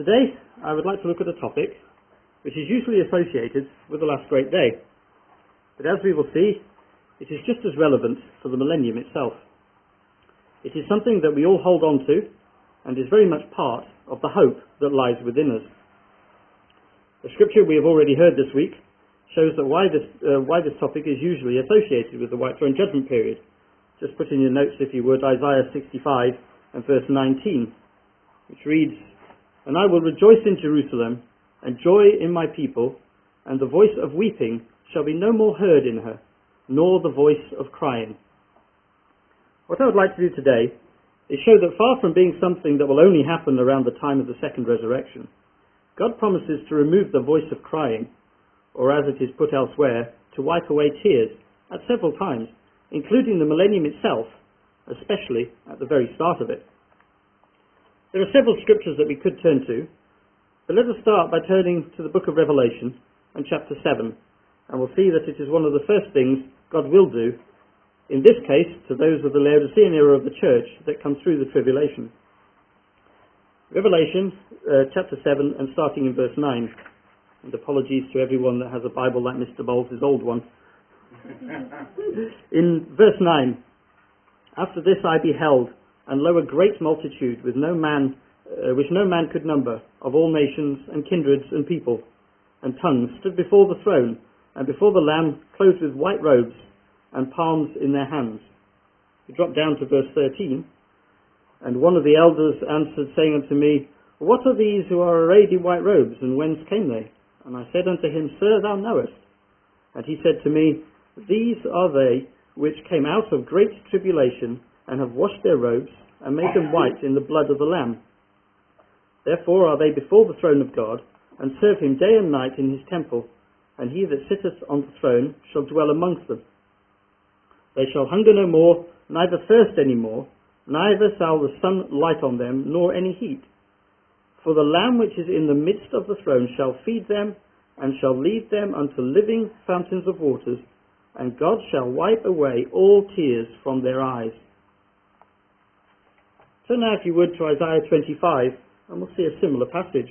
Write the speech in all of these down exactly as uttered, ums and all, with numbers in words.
Today, I would like to look at a topic which is usually associated with the last great day. But as we will see, it is just as relevant for the millennium itself. It is something that we all hold on to and is very much part of the hope that lies within us. The scripture we have already heard this week shows that why this, uh, why this topic is usually associated with the white throne judgment period. Just put in your notes, if you would, Isaiah sixty-five and verse nineteen, which reads, "And I will rejoice in Jerusalem, and joy in my people, and the voice of weeping shall be no more heard in her, nor the voice of crying." What I would like to do today is show that far from being something that will only happen around the time of the second resurrection, God promises to remove the voice of crying, or as it is put elsewhere, to wipe away tears at several times, including the millennium itself, especially at the very start of it. There are several scriptures that we could turn to, but let us start by turning to the book of Revelation and chapter seven, and we'll see that it is one of the first things God will do, in this case to those of the Laodicean era of the church that come through the tribulation. Revelation uh, chapter seven and starting in verse nine, and apologies to everyone that has a Bible like Mister Bowles' old one. In verse nine, "After this I beheld, and lo, a great multitude with no man, uh, which no man could number, of all nations and kindreds and people and tongues, stood before the throne and before the Lamb, clothed with white robes and palms in their hands." We drop down to verse thirteen. "And one of the elders answered, saying unto me, What are these who are arrayed in white robes, and whence came they? And I said unto him, Sir, thou knowest. And he said to me, These are they which came out of great tribulation, and have washed their robes, and made them white in the blood of the Lamb. Therefore are they before the throne of God, and serve him day and night in his temple, and he that sitteth on the throne shall dwell amongst them. They shall hunger no more, neither thirst any more, neither shall the sun light on them, nor any heat. For the Lamb which is in the midst of the throne shall feed them, and shall lead them unto living fountains of waters, and God shall wipe away all tears from their eyes." So now, if you would, to Isaiah twenty-five, and we'll see a similar passage.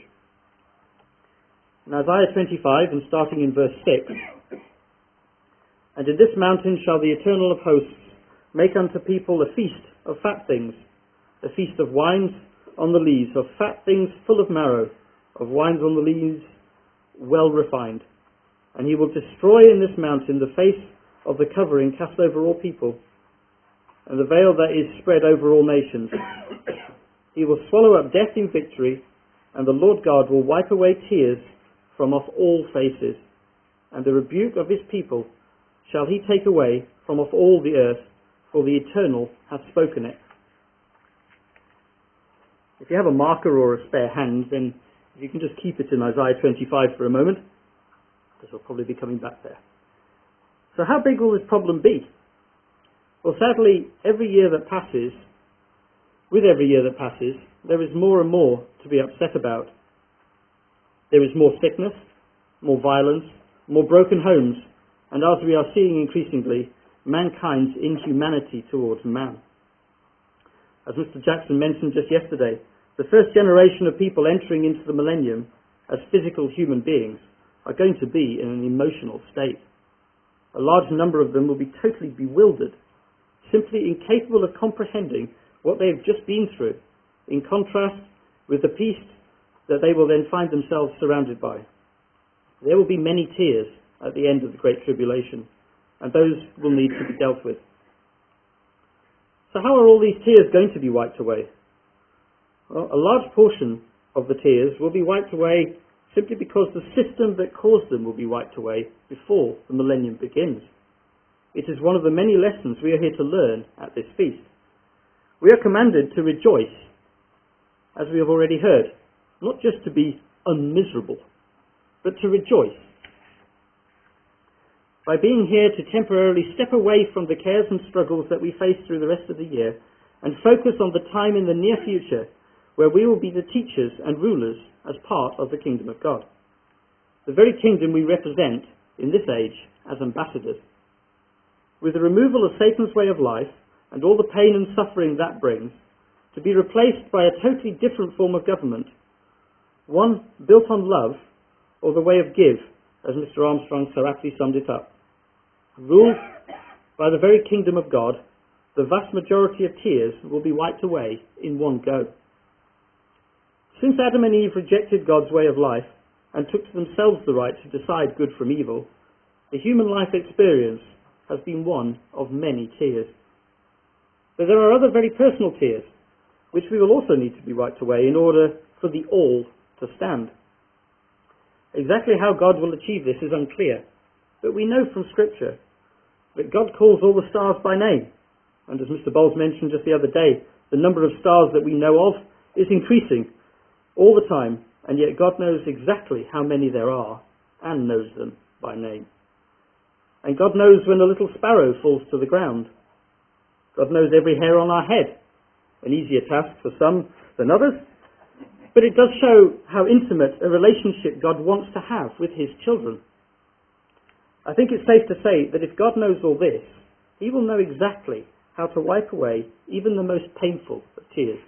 In Isaiah twenty-five, and starting in verse six, "And in this mountain shall the Eternal of hosts make unto people a feast of fat things, a feast of wines on the lees, of fat things full of marrow, of wines on the lees well refined. And he will destroy in this mountain the face of the covering cast over all people, and the veil that is spread over all nations. He will swallow up death in victory, and the Lord God will wipe away tears from off all faces, and the rebuke of his people shall he take away from off all the earth, for the Eternal hath spoken it." If you have a marker or a spare hand, then you can just keep it in Isaiah twenty-five for a moment, because we'll probably be coming back there. So how big will this problem be? Well, sadly, every year that passes, with every year that passes, there is more and more to be upset about. There is more sickness, more violence, more broken homes, and as we are seeing increasingly, mankind's inhumanity towards man. As Mister Jackson mentioned just yesterday, the first generation of people entering into the millennium as physical human beings are going to be in an emotional state. A large number of them will be totally bewildered, simply incapable of comprehending what they have just been through, in contrast with the peace that they will then find themselves surrounded by. There will be many tears at the end of the Great Tribulation, and those will need to be dealt with. So how are all these tears going to be wiped away? Well, a large portion of the tears will be wiped away simply because the system that caused them will be wiped away before the millennium begins. It is one of the many lessons we are here to learn at this feast. We are commanded to rejoice, as we have already heard, not just to be unmiserable, but to rejoice. By being here to temporarily step away from the cares and struggles that we face through the rest of the year and focus on the time in the near future where we will be the teachers and rulers as part of the kingdom of God. The very kingdom we represent in this age as ambassadors. With the removal of Satan's way of life and all the pain and suffering that brings, to be replaced by a totally different form of government, One built on love, or the way of give, as Mister Armstrong so aptly summed it up. Ruled by the very kingdom of God, the vast majority of tears will be wiped away in one go. Since Adam and Eve rejected God's way of life and took to themselves the right to decide good from evil, the human life experience has been one of many tears. But there are other very personal tears, which we will also need to be wiped away in order for the all to stand. Exactly how God will achieve this is unclear, but we know from Scripture that God calls all the stars by name. And as Mister Bowles mentioned just the other day, the number of stars that we know of is increasing all the time, and yet God knows exactly how many there are and knows them by name. And God knows when a little sparrow falls to the ground. God knows every hair on our head, an easier task for some than others, but it does show how intimate a relationship God wants to have with his children. I think it's safe to say that if God knows all this, he will know exactly how to wipe away even the most painful of tears.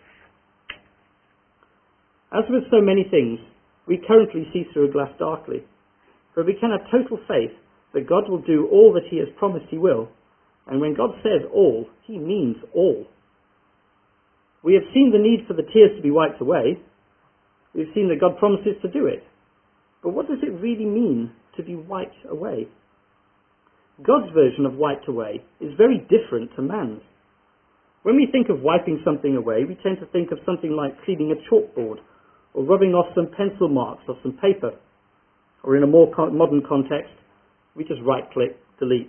As with so many things, we currently see through a glass darkly, for we can have total faith that God will do all that he has promised he will, and when God says all, he means all. We have seen the need for the tears to be wiped away. We've seen that God promises to do it. But what does it really mean to be wiped away? God's version of wiped away is very different to man's. When we think of wiping something away, we tend to think of something like cleaning a chalkboard or rubbing off some pencil marks off some paper. Or in a more co- modern context, we just right-click, delete.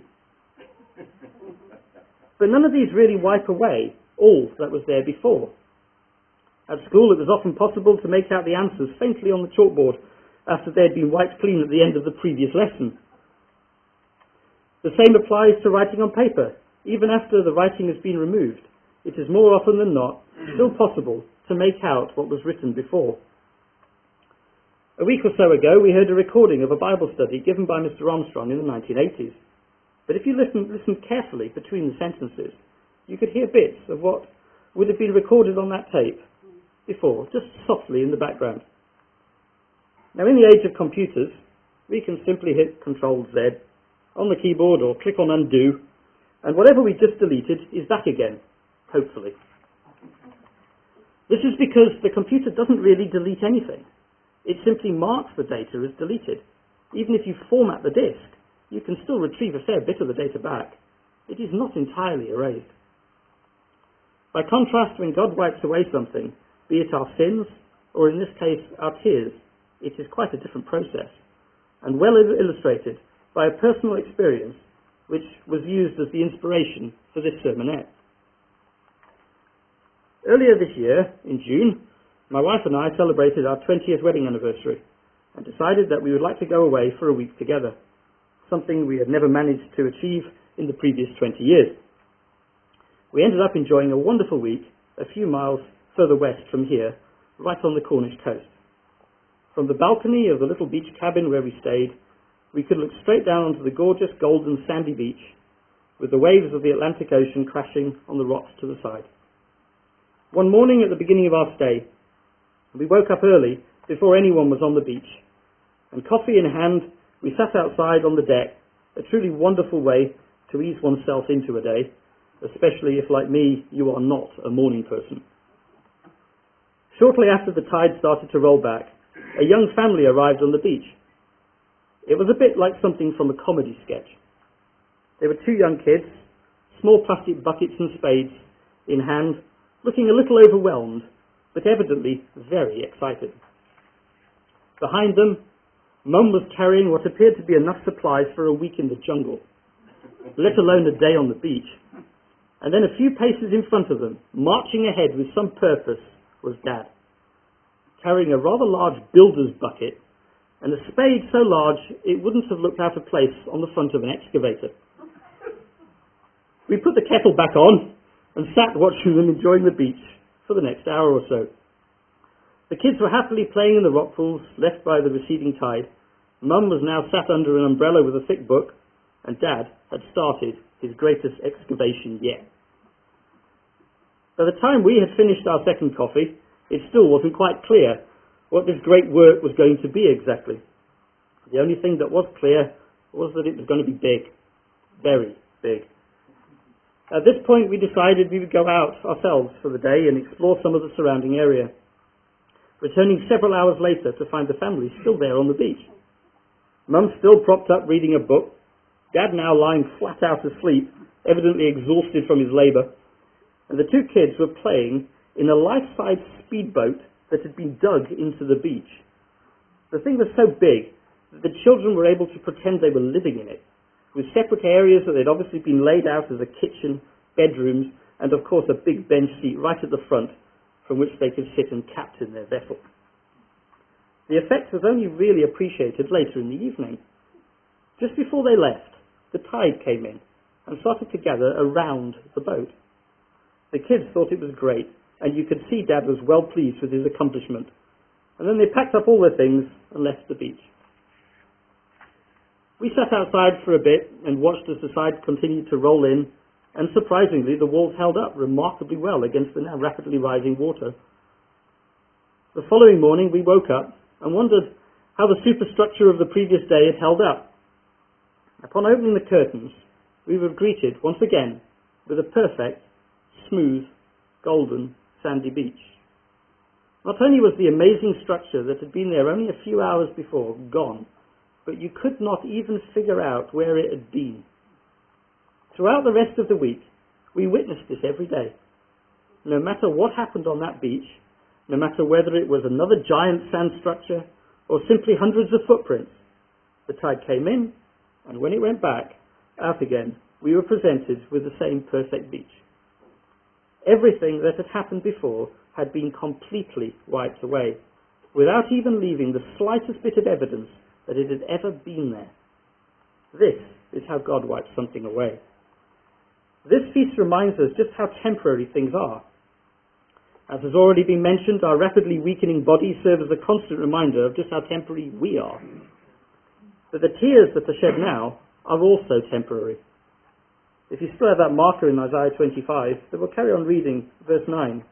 But none of these really wipe away all that was there before. At school, it was often possible to make out the answers faintly on the chalkboard after they had been wiped clean at the end of the previous lesson. The same applies to writing on paper. Even after the writing has been removed, it is more often than not still possible to make out what was written before. A week or so ago, we heard a recording of a Bible study given by Mister Armstrong in the nineteen eighties. But if you listen, listen carefully between the sentences, you could hear bits of what would have been recorded on that tape before, just softly in the background. Now, in the age of computers, we can simply hit control Z on the keyboard or click on undo, and whatever we just deleted is back again, hopefully. This is because the computer doesn't really delete anything. It simply marks the data as deleted. Even if you format the disk, you can still retrieve a fair bit of the data back. It is not entirely erased. By contrast, when God wipes away something, be it our sins, or in this case, our tears, it is quite a different process, and well illustrated by a personal experience which was used as the inspiration for this sermonette. Earlier this year, in June, my wife and I celebrated our twentieth wedding anniversary and decided that we would like to go away for a week together, something we had never managed to achieve in the previous twenty years. We ended up enjoying a wonderful week a few miles further west from here, right on the Cornish coast. From the balcony of the little beach cabin where we stayed, we could look straight down onto the gorgeous golden sandy beach with the waves of the Atlantic Ocean crashing on the rocks to the side. One morning at the beginning of our stay, we woke up early before anyone was on the beach, and coffee in hand, we sat outside on the deck, a truly wonderful way to ease oneself into a day, especially if, like me, you are not a morning person. Shortly after the tide started to roll back, a young family arrived on the beach. It was a bit like something from a comedy sketch. There were two young kids, small plastic buckets and spades in hand, looking a little overwhelmed, but evidently very excited. Behind them, Mum was carrying what appeared to be enough supplies for a week in the jungle, let alone a day on the beach. And then a few paces in front of them, marching ahead with some purpose, was Dad, carrying a rather large builder's bucket and a spade so large it wouldn't have looked out of place on the front of an excavator. We put the kettle back on and sat watching them enjoying the beach for the next hour or so. The kids were happily playing in the rock pools left by the receding tide. Mum was now sat under an umbrella with a thick book, and Dad had started his greatest excavation yet. By the time we had finished our second coffee, it still wasn't quite clear what this great work was going to be exactly. The only thing that was clear was that it was going to be big, very big. At this point, we decided we would go out ourselves for the day and explore some of the surrounding area, returning several hours later to find the family still there on the beach. Mum still propped up reading a book, Dad now lying flat out asleep, evidently exhausted from his labour, and the two kids were playing in a life-size speedboat that had been dug into the beach. The thing was so big that the children were able to pretend they were living in it, with separate areas that they'd obviously been laid out as a kitchen, bedrooms, and of course a big bench seat right at the front from which they could sit and captain their vessel. The effect was only really appreciated later in the evening. Just before they left, the tide came in and started to gather around the boat. The kids thought it was great, and you could see Dad was well pleased with his accomplishment. And then they packed up all their things and left the beach. We sat outside for a bit and watched as the tide continued to roll in, and surprisingly the walls held up remarkably well against the now rapidly rising water. The following morning we woke up and wondered how the superstructure of the previous day had held up. Upon opening the curtains, we were greeted once again with a perfect, smooth, golden, sandy beach. Not only was the amazing structure that had been there only a few hours before gone, but you could not even figure out where it had been. Throughout the rest of the week, we witnessed this every day. No matter what happened on that beach, no matter whether it was another giant sand structure or simply hundreds of footprints, the tide came in, and when it went back, out again, we were presented with the same perfect beach. Everything that had happened before had been completely wiped away, without even leaving the slightest bit of evidence that it had ever been there. This is how God wipes something away. This feast reminds us just how temporary things are. As has already been mentioned, our rapidly weakening bodies serve as a constant reminder of just how temporary we are. But the tears that are shed now are also temporary. If you still have that marker in Isaiah twenty-five, then we'll carry on reading verse nine.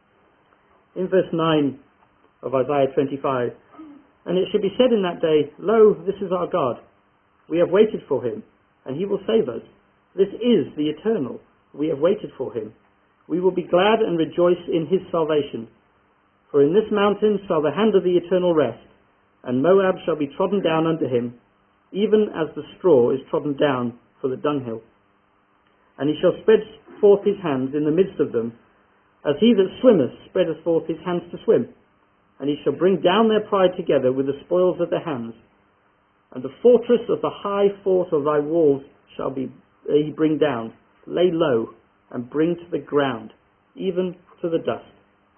In verse nine of Isaiah twenty-five, "And it shall be said in that day, Lo, this is our God. We have waited for him, and he will save us. This is the Eternal. We have waited for him. We will be glad and rejoice in his salvation. For in this mountain shall the hand of the Eternal rest, and Moab shall be trodden down under him, even as the straw is trodden down for the dunghill. And he shall spread forth his hands in the midst of them, as he that swimmeth spreadeth forth his hands to swim. And he shall bring down their pride together with the spoils of their hands. And the fortress of the high fort of thy walls shall be he bring down, lay low, and bring to the ground, even to the dust.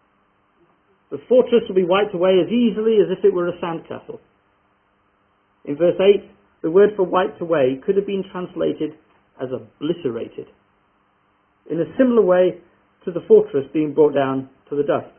The fortress will be wiped away as easily as if it were a sandcastle." In verse eight, the word for wiped away could have been translated as obliterated, in a similar way to the fortress being brought down to the dust.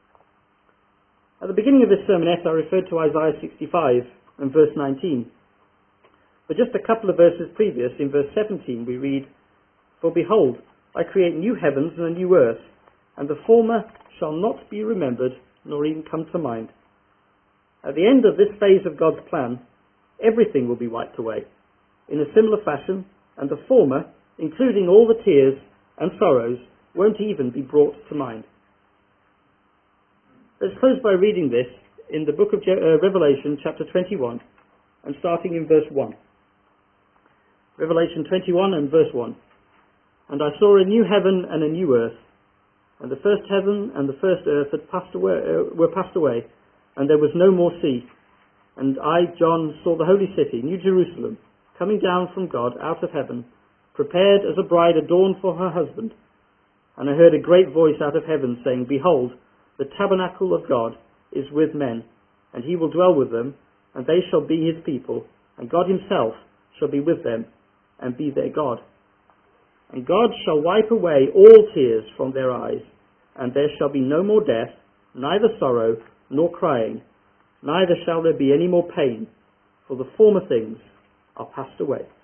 At the beginning of this sermonette, I referred to Isaiah sixty-five and verse nineteen. But just a couple of verses previous, in verse seventeen, we read, "For behold, I create new heavens and a new earth, and the former shall not be remembered, nor even come to mind." At the end of this phase of God's plan, everything will be wiped away in a similar fashion, and the former, including all the tears and sorrows, won't even be brought to mind. Let's close by reading this in the book of Revelation, chapter twenty-one, and starting in verse one. Revelation twenty-one and verse one. "And I saw a new heaven and a new earth, and the first heaven and the first earth had passed away, uh, were passed away, and there was no more sea. And I, John, saw the holy city, New Jerusalem, coming down from God out of heaven, prepared as a bride adorned for her husband. And I heard a great voice out of heaven saying, Behold, the tabernacle of God is with men, and he will dwell with them, and they shall be his people, and God himself shall be with them, and be their God. And God shall wipe away all tears from their eyes, and there shall be no more death, neither sorrow, nor crying, neither shall there be any more pain, for the former things are passed away."